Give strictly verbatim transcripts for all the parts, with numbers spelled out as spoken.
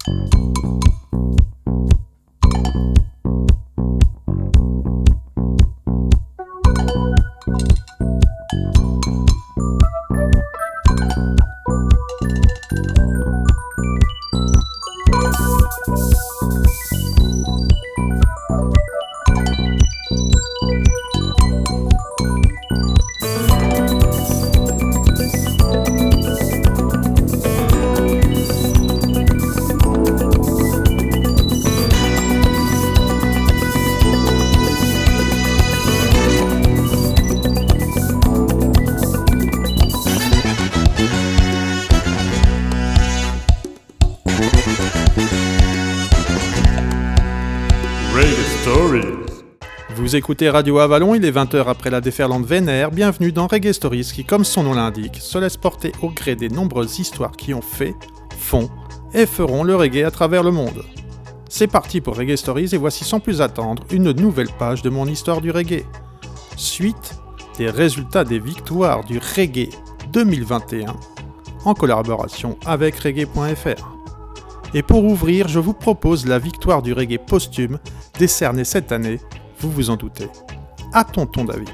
Vous écoutez Radio Avalon, il est vingt heures après la déferlante vénère, bienvenue dans Reggae Stories qui, comme son nom l'indique, se laisse porter au gré des nombreuses histoires qui ont fait, font et feront le reggae à travers le monde. C'est parti pour Reggae Stories et voici sans plus attendre une nouvelle page de mon histoire du reggae. Suite des résultats des victoires du reggae deux mille vingt et un en collaboration avec reggae point f r. Et pour ouvrir, je vous propose la victoire du reggae posthume décernée cette année, vous vous en doutez, à Tonton David.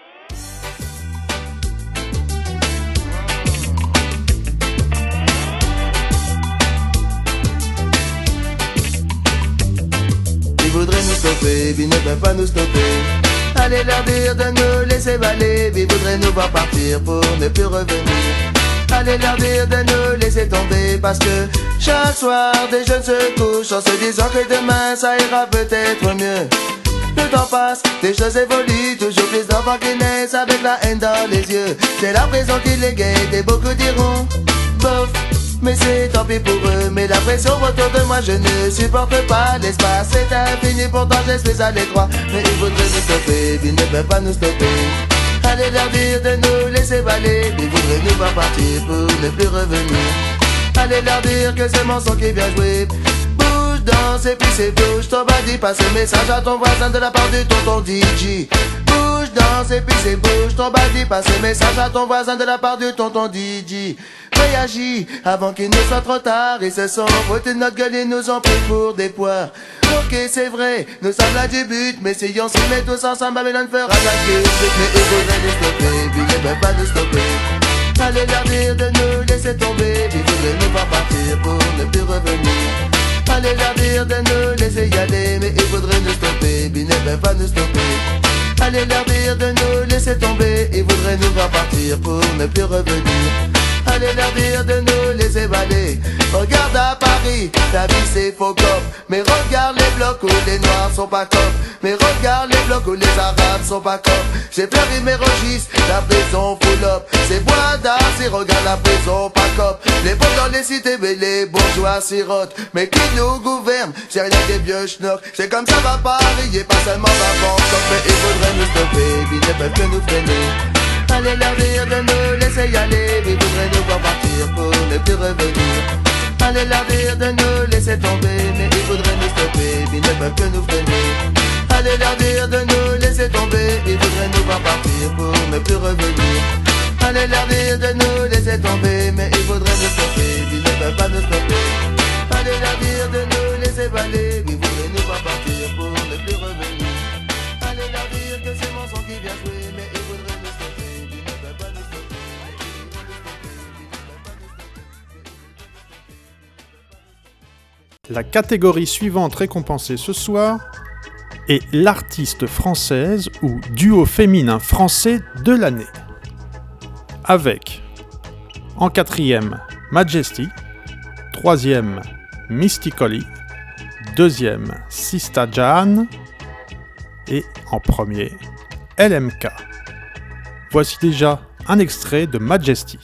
Ils voudraient nous stopper, ils ne peuvent pas nous stopper. Allez leur dire de nous laisser baler, ils voudraient nous voir partir pour ne plus revenir. Allez leur dire de nous laisser tomber parce que chaque soir des jeunes se couchent en se disant que demain ça ira peut-être mieux. Le temps passe, des choses évoluent, toujours plus d'enfants qui naissent avec la haine dans les yeux. C'est la prison qui les guette et beaucoup diront bof, mais c'est tant pis pour eux. Mais la pression autour de moi, je ne supporte pas. L'espace est infini, pourtant j'espère à l'étroit. Mais ils voudraient nous stopper, ils ne peuvent pas nous stopper. Allez leur dire de nous laisser baler, ils voudraient nous voir partir pour ne plus revenir. Allez leur dire que c'est mon son qui vient jouer. Danse et puis c'est bouge, ton body passe le message à ton voisin de la part du tonton D J. Bouge, danse et puis c'est bouge, ton body passe le message à ton voisin de la part du tonton D J. Réagis avant qu'il ne soit trop tard, ils se sont foutus de notre gueule, ils nous ont pris pour des poires. Ok c'est vrai, nous sommes là du but, mais si on s'y met tous ensemble, Babylone fera la queue. Mais ils voudraient nous stopper, puis ils ne peuvent pas nous stopper. Allez leur dire de nous laisser tomber, ils voudraient nous voir partir pour ne plus revenir. Allez leur dire de nous laisser y aller, mais ils voudraient nous stopper, ils ne peuvent pas nous stopper. Allez leur dire de nous laisser tomber, ils voudraient nous voir partir pour ne plus revenir. Allez leur dire de nous laisser baler. Regarde à Paris, la vie c'est faux cop. Mais regarde les blocs où les noirs sont pas cop. Mais regarde les blocs où les arabes sont pas cop. J'ai fleuri mes registres, la prison full up. C'est bois d'art, c'est regarde la prison pas cop. Les pauvres dans les cités, mais les bourgeois sirotent. Mais qui nous gouverne, c'est rien des vieux schnock. C'est comme ça va Paris et pas seulement va Bangkok. Mais ils voudraient nous stopper, ils ne peuvent que nous freiner. Allez leur dire de nous laisser y aller, ils voudraient nous voir partir pour ne plus revenir. Allez leur dire de nous laisser tomber, mais ils voudraient nous stopper, ils ne peuvent que nous freiner. Allez leur dire de nous laisser tomber, ils voudraient nous voir partir pour ne plus revenir. Allez leur dire de nous laisser tomber, mais ils voudraient nous stopper, ils ne peuvent pas nous stopper. Allez leur dire de nous laisser baler, ils voudraient nous voir partir pour ne plus revenir. Allez leur dire que c'est mon son qui vient jouer, mais ils voudraient nous stopper, ils ne peuvent pas nous stopper. La catégorie suivante récompensée ce soir est l'artiste française ou duo féminin français de l'année. Avec, en quatrième, Majesty, troisième, Mystically, deuxième, Sista Jan et en premier, L M K. Voici déjà un extrait de Majesty.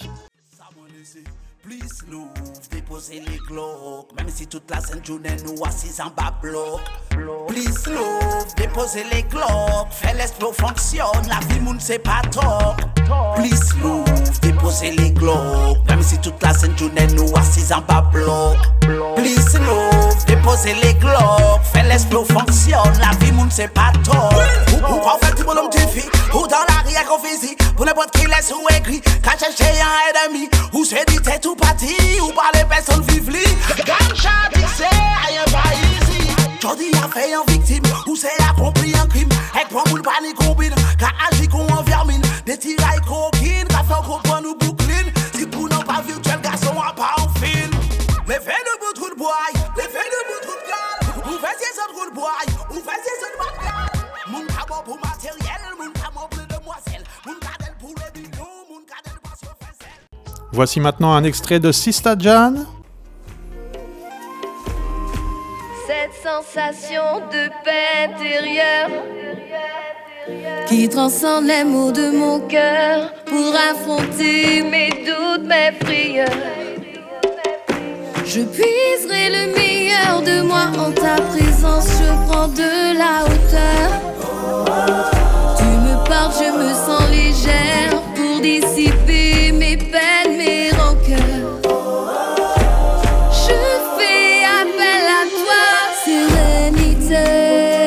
Même si toute la scène journée nous assis en bas bloc. Please love, déposez les globes. Fais l'esprit fonctionne, la vie moun c'est pas top. Please love, déposez les globes. Même si toute la scène journée nous assis en bas bloc. Please love, déposez les globes. Fais l'esprit fonctionne, la vie moun c'est pas top. Ou quoi fait tout mon homme tu fille, ou dans la ria qu'on visite. Pour n'importe qui laisse ou écrit, quand chercher un ennemi. Ou c'est dit t'es tout parti, ou par les personnes vivent li. Ganja dit c'est créé en victime, ou c'est accompli un crime. Avec moi, moule panique combine, qu'a agi qu'on en vermine. Des tirailles coquines, qu'a fait qu'on prend nous boucline. Si pour n'en pas virtuel, garçon, à pas en film. Les faits de bout trou de bois, les faits de bout trou de gale. Ou faisiez ce trou de bois, ou faisiez ce de bagarre. Moun kabo pour matériel, moun kabo pour demoiselle. Moun kadel pour les bidons, moun kadel pour sur faisselle. Voici maintenant un extrait de Sista Jan. Cette sensation de paix intérieure qui transcende les mots de mon cœur pour affronter mes doutes, mes frayeurs. Je puiserai le meilleur de moi en ta présence, je prends de la hauteur. Tu me parles, je me sens légère pour dissiper mes peines, mes rancœurs. Je fais appel à toi, sérénité.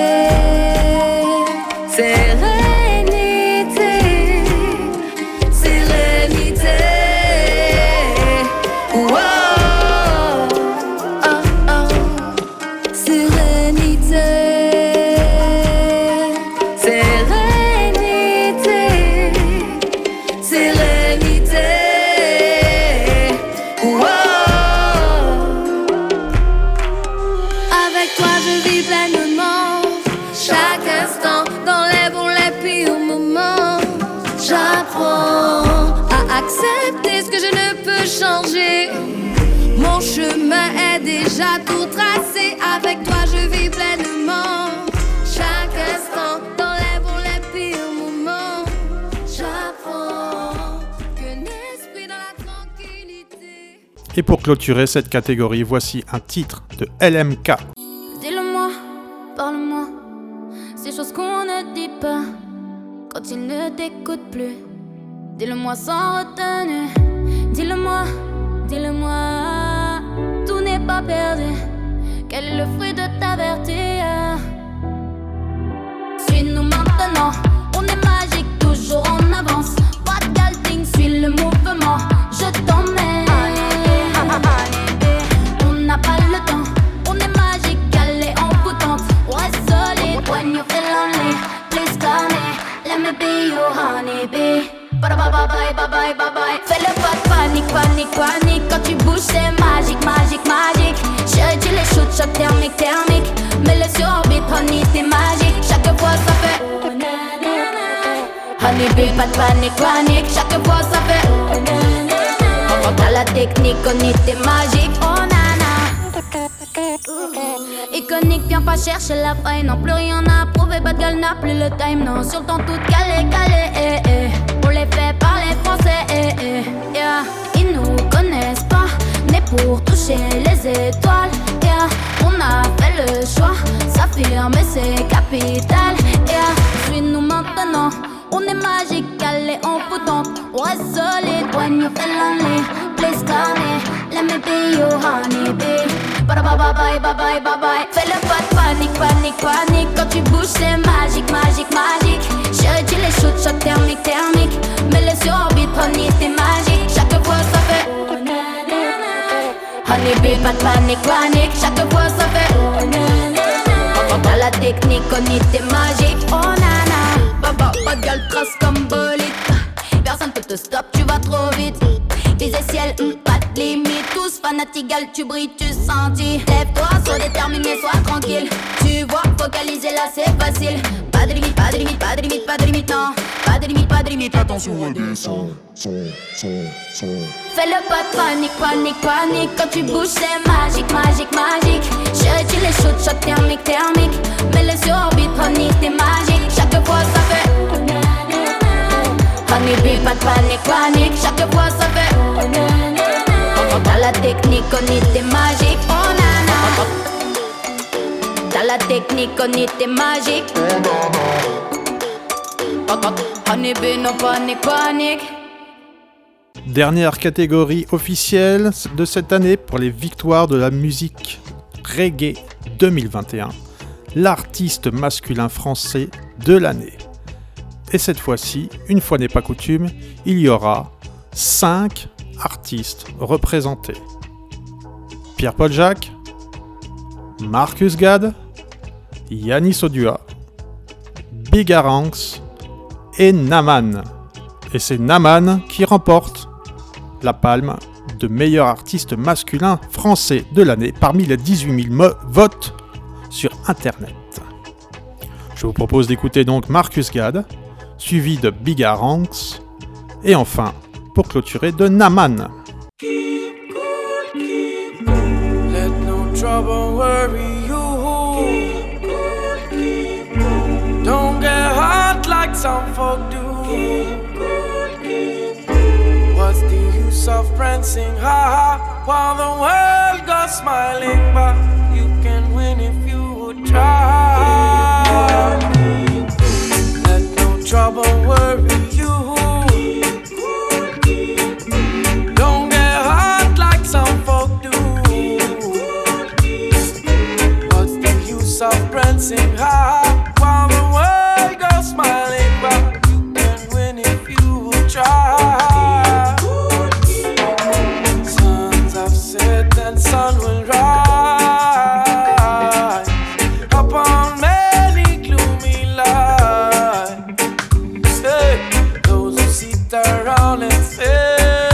Accepter ce que je ne peux changer. Mon chemin est déjà tout tracé. Avec toi je vis pleinement. Chaque instant dans les bons, les pires moments. J'apprends qu'un esprit dans la tranquillité. Et pour clôturer cette catégorie, voici un titre de L M K. Dis-le-moi, parle-moi, ces choses qu'on ne dit pas quand il ne t'écoute plus. Dis-le-moi sans retenue, dis-le-moi, dis-le-moi, tout n'est pas perdu. Quel est le fruit de ta vertu? Suis-nous maintenant, on est magique, toujours en avance. Pas de galting, suis le mouvement, je t'emmène. On n'a pas le temps, on est magique, calé en potente. On reste solide, when you feel lonely, please call me, let me be your honeybee. Bye bye bye bye bye bye bye. Fais le pas de panique, panique, panique. Quand tu bouges c'est magique, magique, magique. Chérie tu les shoots, choc thermique, thermique. Mets-le sur orbite, honey t'es magique. Chaque fois ça fait oh na na na. Honey bee, pas de panique, panique. Chaque fois ça fait oh na na na. T'as la technique, honey t'es magique. Oh na na. Iconique, viens pas chercher la faille. Non plus rien à prouver, bad girl n'a plus le time. Non sur le temps tout calé, calé, eh eh. On les fait parler français, eh, eh, yeah. Ils nous connaissent pas, nés pour toucher les étoiles, yeah. On a fait le choix, s'affirmer c'est capital, yeah. Suis-nous maintenant, on est magique, calé en potente. On reste solide, when you feel lonely, please call me, let me be your honeybee. Bye bye bye bye bye bye bye. Fais le pas de panique, panique, panique. Quand tu bouges c'est magique, magique, magique. Chérie tu les shoots, choc thermique, thermique. Mets-le sur orbite, honey t'es magique. Chaque fois ça fait oh na na na. Honey bee, pas de panique, panique. Chaque fois ça fait oh na na na. T'as la technique, honey t'es magique. Oh na na. Baba, pas de gueule, trace comme bolide. Personne peut te stop, tu vas trop vite. Tes ciel, pas de limite. Tous fanatiques, gal, tu brilles, tu sentis. Lève-toi, sois déterminé, sois tranquille. Tu vois, focaliser là, c'est facile. Pas de limite, pas de limite, pas de limite, pas de limite, non. Pas de limite, pas de limite, attention à des sons, sons, sons, sons. Fais le pas de panique, panique, panique. Quand tu bouges, c'est magique, magique, magique. Chérie, tu les shoots, choc thermique, thermique. Mets-le sur orbite, honey, t'es magique. Chaque fois, ça fait oh na na na. Honey bee, pas de panique, panique. Chaque fois, ça fait oh na na na. T'as la technique, honey, t'es magique. Oh na na. T'as la technique, honey, t'es magique. Honey bee, no panique, panique. Dernière catégorie officielle de cette année pour les victoires de la musique reggae deux mille vingt et un. L'artiste masculin français de l'année. Et cette fois-ci, une fois n'est pas coutume, il y aura cinq artistes représentés. Pierre-Paul Jacques, Marcus Gad, Yanis Odua, Bigaranx et Naman. Et c'est Naman qui remporte la palme de meilleur artiste masculin français de l'année parmi les dix-huit mille mo- votes sur Internet. Je vous propose d'écouter donc Marcus Gad, suivi de Bigaranx, et enfin, pour clôturer, de Naman. Keep cool, keep cool. Let no trouble worry you. Keep cool, keep cool. Don't get hot like some folk do. Keep cool, keep cool. What's the use of prancing ha ha while the world goes smiling? But you can win if you would try. Let no trouble worry you. Don't get hot like some folk do. What's the use of prancing high while the world goes smiling? But you can win if you try. Sons of Satan, sun will rise upon many gloomy lights. Hey, those who sit around and say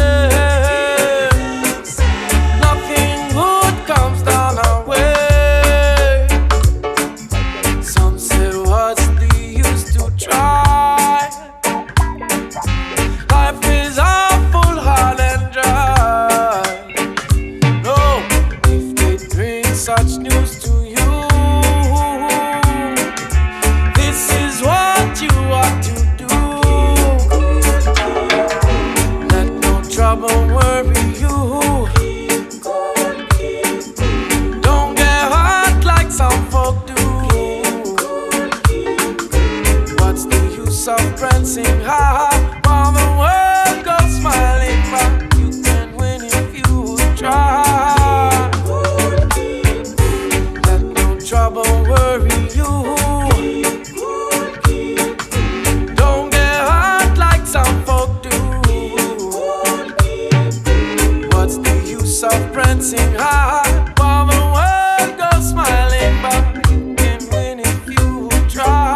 prancing high while the world goes smiling, but you can win if you try. Let no trouble worry you. Don't get hot like some folk do. What's the use of prancing high while the world goes smiling, but you can win if you try.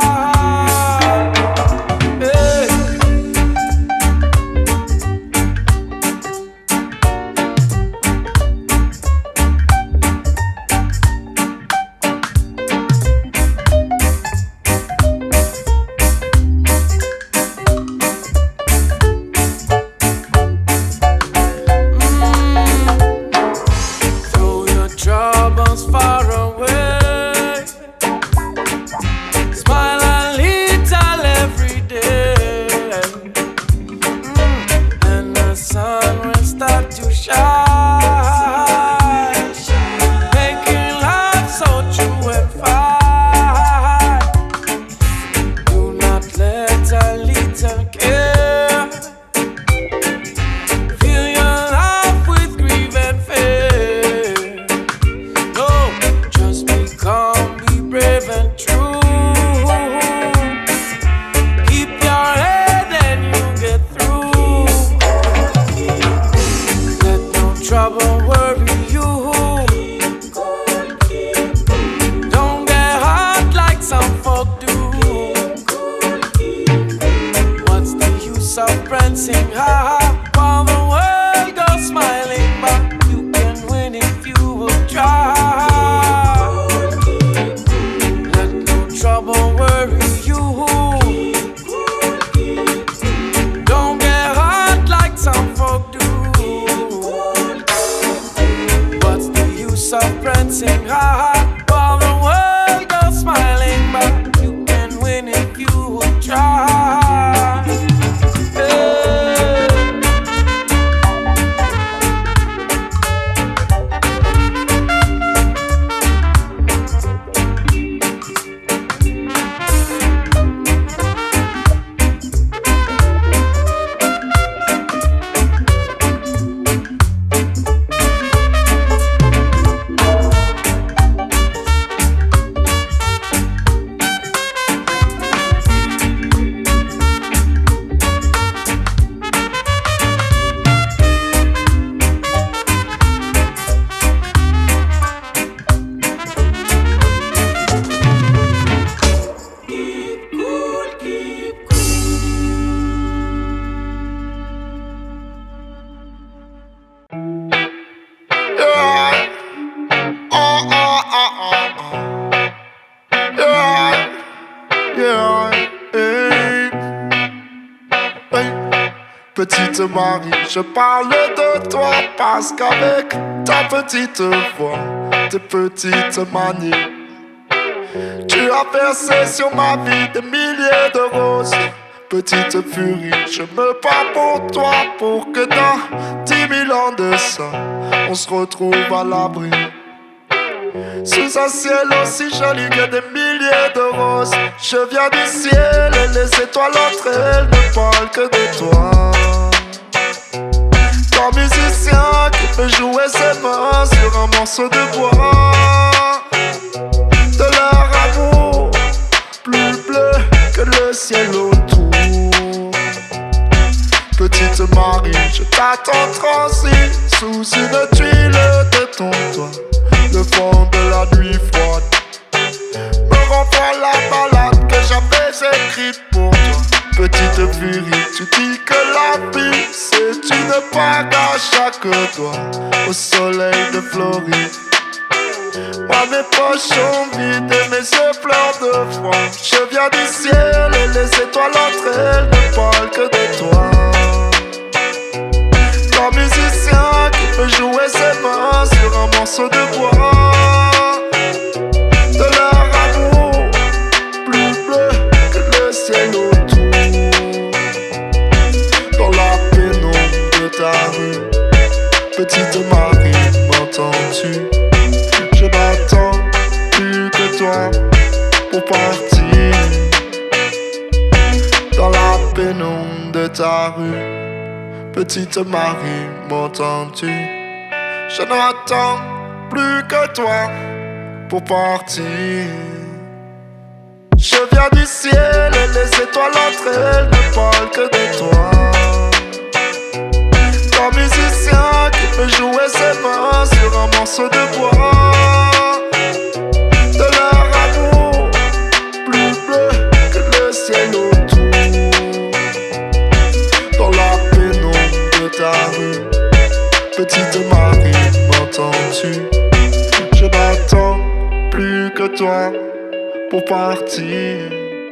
Marie, je parle de toi parce qu'avec ta petite voix, tes petites manies, tu as versé sur ma vie des milliers de roses. Petite furie, je me bats pour toi, pour que dans dix mille ans de ça, on se retrouve à l'abri. Sous un ciel aussi joli que des milliers de roses. Je viens du ciel et les étoiles entre elles ne parlent que de toi. Ton musicien qui peut jouer ses mains sur un morceau de bois. De leur amour plus bleu que le ciel autour. Petite Marie, je t'attends transi sous une tuile de ton toit. Le fond de la nuit froide me renvoie la balade que j'avais écrite pour toi. Petite furie, tu dis que la vie c'est une bague à chaque doigt au soleil de Floride. Moi mes poches sont vides et mes yeux pleurent de froid. Je viens du ciel et les étoiles entre elles ne parlent que de toi. Ton musicien qui peut jouer ses mains sur un morceau de bois. De leur amour plus bleu que le ciel autour. Dans la pénombre de ta rue, petite Marie, m'entends-tu? Je n'attends plus que toi pour partir. Dans la pénombre de ta rue, petite Marie, m'entends-tu? Je n'attends plus que toi pour partir. Je viens du ciel et les étoiles entre elles ne parlent que de toi. Ton musicien qui peut jouer ses mains sur un morceau de bois. De leur amour plus bleu que le ciel autour. Dans la pénombre de ta rue, petite Marie, m'entends-tu? Je n'attends plus que toi pour partir.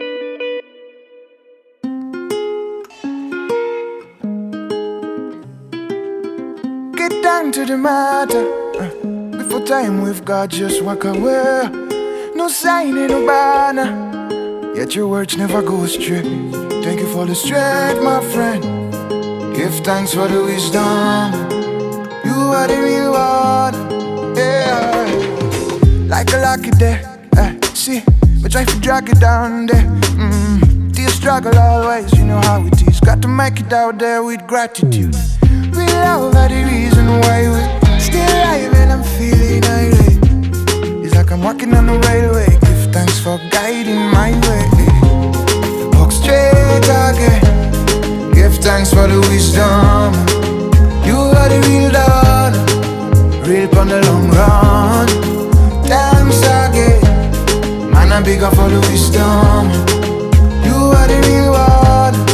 Get down to the matter. Before time we've got just walk away. No sign in no banner. Yet your words never go astray. Thank you for the strength, my friend. Give thanks for the wisdom. You are the real one. Yeah. Like a lucky day. Eh, see, we try to drag it down there. Mm. Till struggle always, you know how it is. Got to make it out there with gratitude. We love are the reason why we still alive and I'm feeling irate. It's like I'm walking on the railway. Give thanks for guiding my way. Walk straight again. Give thanks for the wisdom. You are the real dawn. Real on the long run. Thanks again. Man, I'm bigger for the wisdom. You are the real one.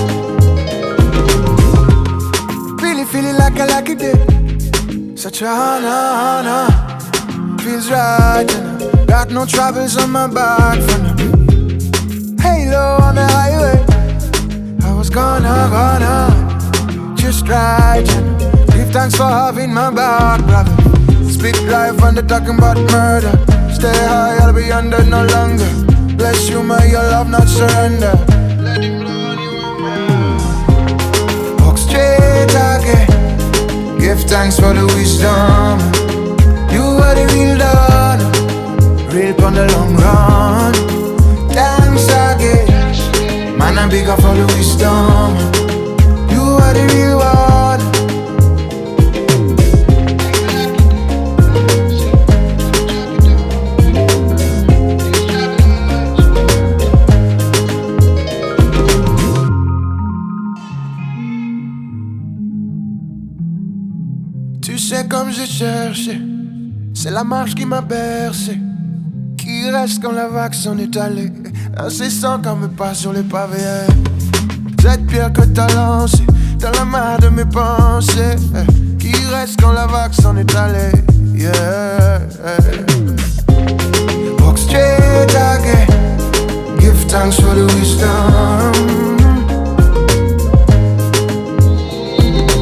Really feeling like I like it day. Such a honor, honor. Feels right, and got no troubles on my back from the halo on the highway. I was gonna, gonna just ride, and give thanks for having my back, brother. Speak life and they're talking about murder. Stay high, I'll be under no longer. Bless you, may your love not surrender. Let him blow on you. Walk straight again. Give thanks for the wisdom. You are the real dawn. Real on the long run. Thanks again. Man, I'm bigger for the wisdom. You are the real one. C'est comme j'ai cherché, c'est la marche qui m'a bercé, qui reste quand la vague s'en est allée, incessant comme me pas sur les pavés. Cette pierre que t'as lancée dans la main de mes pensées, qui reste quand la vague s'en est allée. Yeah. Walk straight again, give thanks for the wisdom.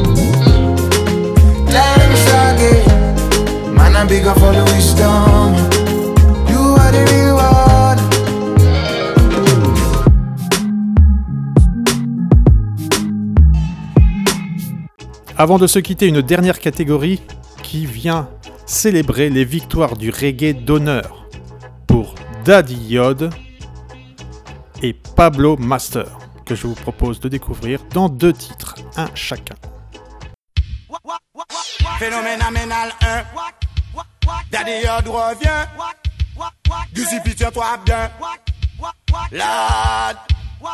Avant de se quitter, une dernière catégorie qui vient célébrer les victoires du reggae d'honneur pour Daddy Yod et Pablo Master, que je vous propose de découvrir dans deux titres, un chacun. Phénoménal un, Daddy Yod revient, Giuseppe tiens-toi bien, Lad,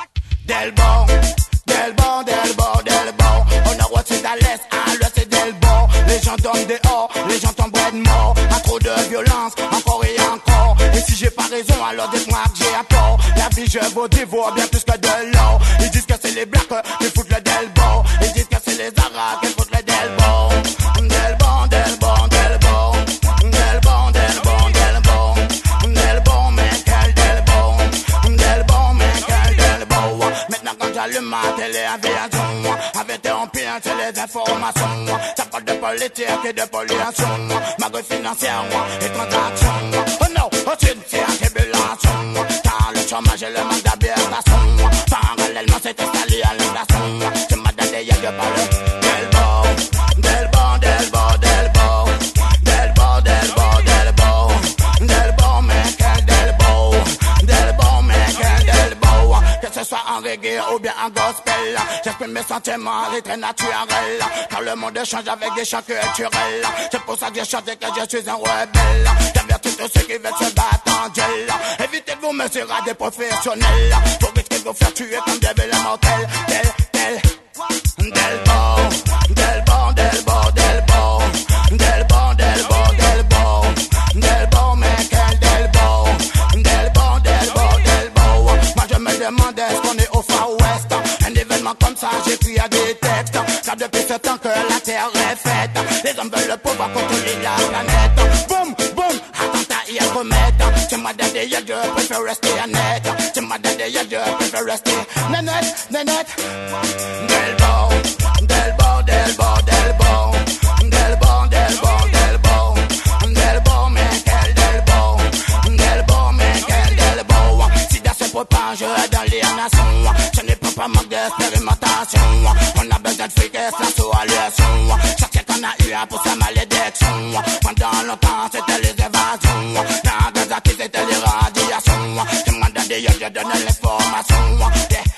Del Bon, Del Bon, Del Bon, Del Bon, on a droit c'est à l'est, à l'ouest c'est Del Bon, les gens tombent dehors, les gens tombent de mort, à trop de violence, encore et encore, et si j'ai pas raison alors dites-moi que j'ai apport, la vie je vous dévore bien plus que de l'or, ils disent que c'est les blacks qui foutent le Del Bon, ils disent que c'est les arabes qui foutent le Del Bon, Del Bon, Del Bon, Del Bon, Del Bon, Del Bon, Del Bon, Del Bon, mais quel Del Bon, Del Bon, mais quel Del Bon, maintenant quand j'allume ma téléaviation, avec tes empires, c'est les informations, ça parle de politique et de pollution, magouille financière et transaction, oh non, oh c'est une tribulation, car le chômage et le manque d'habitation, parallèlement c'est installé à l'inflation, c'est ma date y'a de parler, Del Bon, Del Bon, Del Bon, Del Bon, Del Bon, Del Bon, Del Bon, Del Bon, mais quel Del Bon, Del Bon, mais quel Del Bon, que ce soit en reggae ou bien en gospel, j'exprime mes sentiments, c'est très naturel, car le monde change avec des chants culturels, c'est pour ça que j'ai chanté que je suis un rebelle, j'avertis tous ceux qui veulent se battre en duel, évitez de vous mesurer à des professionnels, pour risquer de vous faire tuer comme des villes mortels, Del, Del, Del Bon, Del Bon, Del Bon, Del Bon, Del Bon, Del Bon, Del Bon, Del Bon, mais quel Del Bon, Del Bon, Del Bon, Del Bon, moi je me demande est-ce qu'on est au Far West, un événement comme ça j'écris à des textes, car depuis ce temps que la terre est faite, les hommes veulent le pouvoir contrôler la planète, boum, boum, attentat et à commettre, c'est moi daddy, y'a je préfère rester honnête, c'est moi daddy, y'a je préfère rester nénette, nénette, Del Bon, Del Bon, Del Bon, Del Bon, Del Bon, Del Bon, Del Bon, Del Bon, mais quel Del Bon, Del Bon, mais quel Del Bon, si dans ce propage dans les nations, ce n'est pas pas manque d'expérimentation, on a besoin de fric et la solution, chaque fois qu'on a eu un pour sa malédiction, pendant longtemps c'était les évasions, dans des actes c'était les radiations, c'est moi daddy, je donne l'information,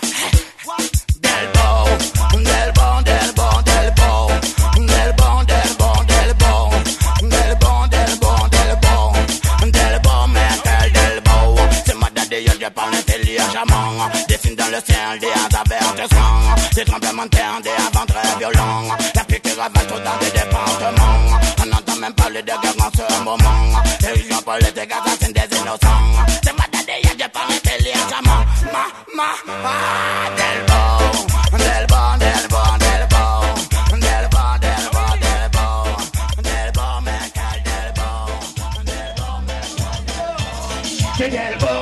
Del Bon, Del Bon, Del Bon, Del Bon, Del Bon, Del Bon, Del Bon, Del Bon, Del Bon, Del Bon, Del Bon, mais quel Del Bon, c'est moi daddy, je parle intelligemment, des films dans le ciel, des avertissements, des tremblements de terre, des vents très violents, la pluie qui ravage tout dans des départements, on n'entend même parler de guerre en ce moment, les régions politiques assassinent des innocents, c'est moi daddy, je parle intelligemment, ma, ma, ah, Del Bon, Del Bon, Del Bon, Del Bon, Del Bon, Del Bon, Del Bon, Del Bon, mais quel Del Bon, Del Bon, mais quel Del Bon.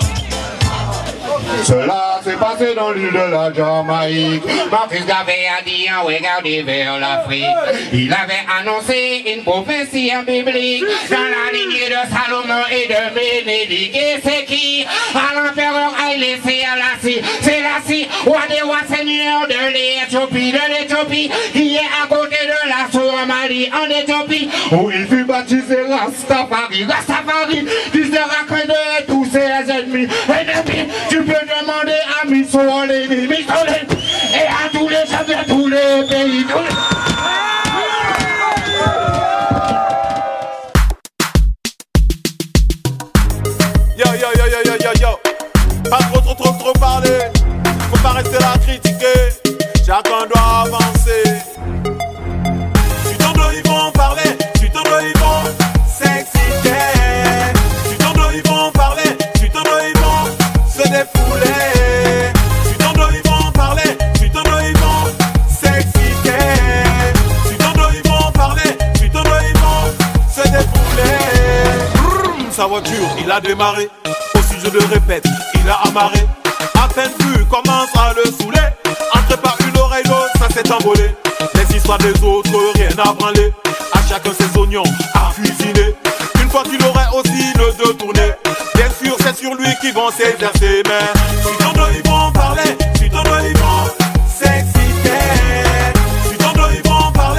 Cela s'est passé dans l'île de la Jamaïque. Mon fils avait a dit en regardant vers l'Afrique. Il avait annoncé une prophétie biblique dans la lignée de Salomon et de Bénédicte. Et c'est qui? À l'empereur Haïlé Sélassie. Sélassie, roi des rois seigneurs de l'Éthiopie, de l'Éthiopie, qui est à côté de la Somalie en Éthiopie, où il fut baptisé Rastafari. Rastafari, fils de Rakhine de tous ses ennemis. Ennemis, tu peux demander à Missolé, Missolé, et à tous les chefs de tous les pays. Tous les... Yo yo yo yo yo yo yo, pas trop trop trop trop parler, faut pas rester là à critiquer, chacun doit avancer. Tu t'en dois, ils vont parler, tu t'en dois, ils vont s'exciter. Tu t'en dois, ils vont parler, tu t'en dois, ils vont se défouler. Tu t'en dois, ils vont parler, tu t'en dois, ils vont s'exciter. Tu t'en dois, ils vont parler, tu t'en dois, ils vont se défouler. Sa voiture, il a démarré. Aussi je le répète, il a amarré. À peine vu, commence à le saouler. Entre par une oreille, l'autre, ça s'est envolé. Les histoires des autres, rien à branler. À chacun ses oignons à cuisiner. Une fois qu'il aurait aussi le dos tourné, bien sûr c'est sur lui qu'ils vont s'exercer. Mais si t'en dois, ils vont parler. Si t'en dois, ils vont s'exciter. Si t'en dois, ils vont parler.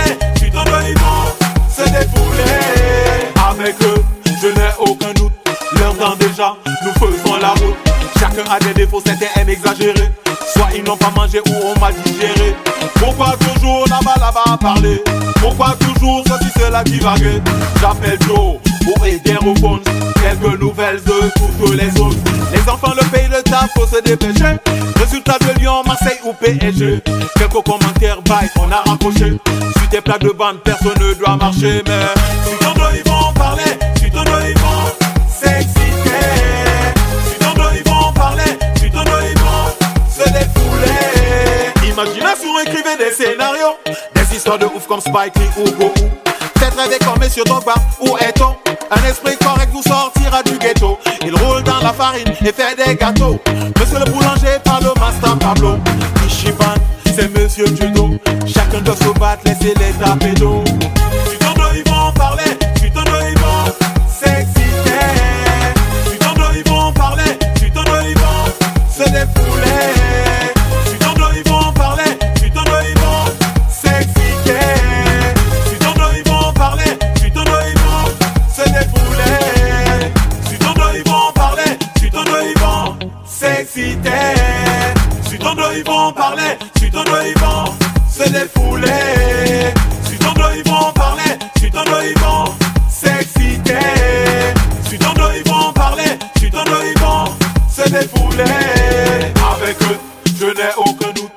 temps déjà, nous faisons la route. Chacun a des défauts, certains aiment exagérer. Soit ils n'ont pas mangé ou on m'a digéré. Pourquoi toujours là-bas, là-bas à parler? Pourquoi toujours ceci, cela divaguer? J'appelle Joe pour aider au fond. Quelques nouvelles de toutes les zones. Les enfants, le pays, le taf, faut se dépêcher. Résultat de Lyon, Marseille ou P S G. Quelques commentaires, bye, on a raccroché. Si t'es plaque de bande, personne ne doit marcher. Mais si ton dos, ils vont parler. Si ton dos, ils vont s'exciter. Si ton dos, ils vont parler. Si ton dos, ils vont se défouler. Imagination, écrivez des scénarios. Des histoires de ouf comme Spike Lee ou Goku. Faites rêver comme Monsieur Drogba, où est-on? Un esprit correct vous sortira du ghetto. Il roule dans la farine et fait des gâteaux. Monsieur le boulanger parle au master Pablo. Ichiban, c'est Monsieur Judo. Chacun doit se battre, laissez les taper d'eau. Si ton dos ils vont parler, si ton dos ils vont s'exciter. Si ton dos ils vont parler, si ton dos ils vont se défouler. Si ton dos ils vont parler, si ton dos ils vont s'exciter. Si ton dos ils vont parler, si ton dos ils vont se défouler. Si ton dos ils vont parler, si ton dos ils vont s'exciter. Si ton dos ils vont parler, si ton dos ils vont se défouler. Si ton dos ils vont parler, si ton dos ils vont s'exciter. Si ton dos ils vont parler, si ton dos ils vont se défouler. Avec eux, je n'ai aucun doute.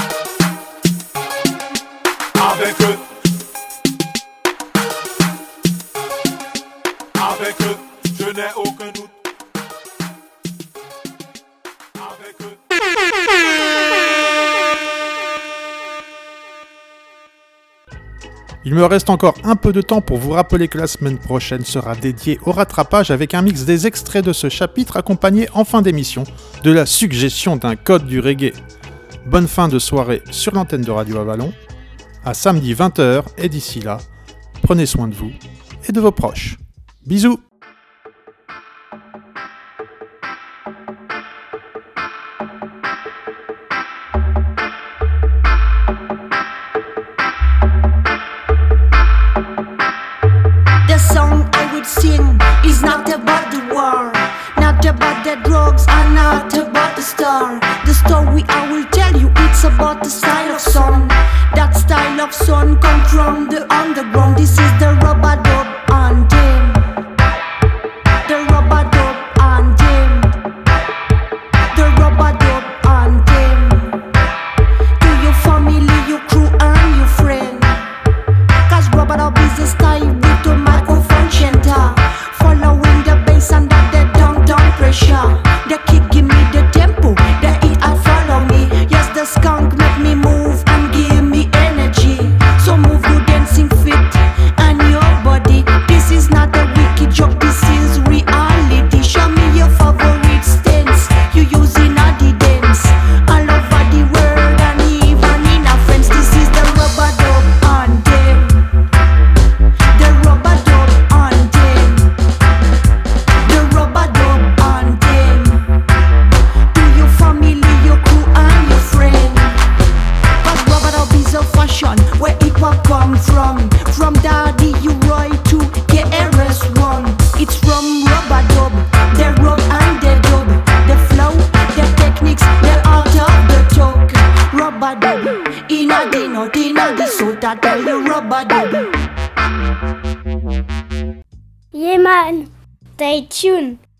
Avec eux. Avec eux, je n'ai aucun doute. Avec eux. Il me reste encore un peu de temps pour vous rappeler que la semaine prochaine sera dédiée au rattrapage avec un mix des extraits de ce chapitre accompagné en fin d'émission de la suggestion d'un code du reggae. Bonne fin de soirée sur l'antenne de Radio Avalon, à samedi vingt heures et d'ici là, prenez soin de vous et de vos proches. Bisous! The song I would sing is not about the war, not about the drugs, and not about the star. The story I will tell you, it's about the style of song. That style of song come from the underground. This is the rub-a-dub anthem. The rub-a-dub anthem. The rub-a-dub anthem. To your family, your crew and your friend. Cause rub-a-dub is a style with a microphone center. Following the bass and that the down-down pressure. The kick give me the tempo, the hit I follow me. Yes, the skunk make me move and give me energy. So move your dancing feet and your body. This is not a wicked joke, this is reality. Show me your favorite stance you use in a the dance. All over the world and even in a friends. This is the rub-a-dub anthem. The rub-a-dub anthem. The rub-a-dub anthem. To your family, your crew and your friend. Cause rub-a-dub is a fashion where it will come from. From Daddy U Roy to K R S One. It's from rub-a-dub, the rub and the dub. The flow, the techniques, the art of the talk. Rub-a-dub, in a the note, in a the soul, I tell you rub-a-dub. Yeah man, stay tuned